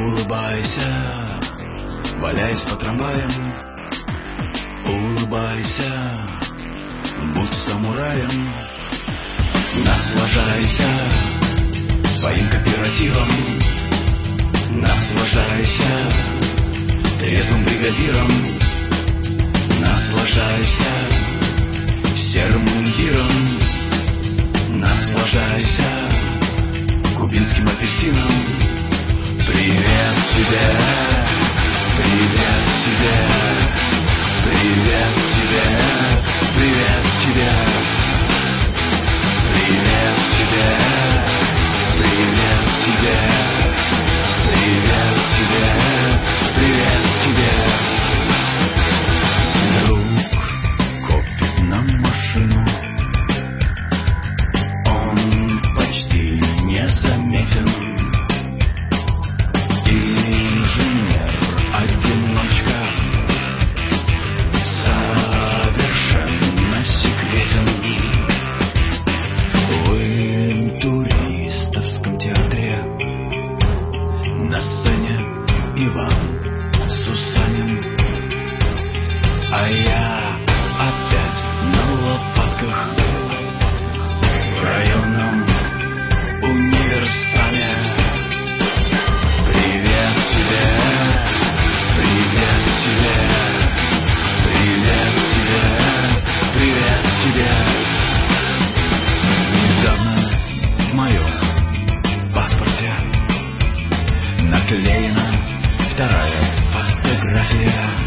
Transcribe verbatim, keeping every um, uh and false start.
Улыбайся, валяясь по трамваям. Улыбайся, будь самураем. Наслаждайся своим кооперативом. Наслаждайся трезвым бригадиром. Наслаждайся серым мундиром. Наслаждайся кубинским апельсином. Привет тебе, привет тебе, привет тебе, привет тебе, привет тебе, привет тебе, привет тебе, привет тебе. Друг копит нам машину. Он почти незаметен. На сцене Иван Сусанин, а я опять на лопатках в районном универсаме. Привет тебе, привет тебе, привет тебе, привет тебе. Недавно в моем паспорте наклеена вторая фотография.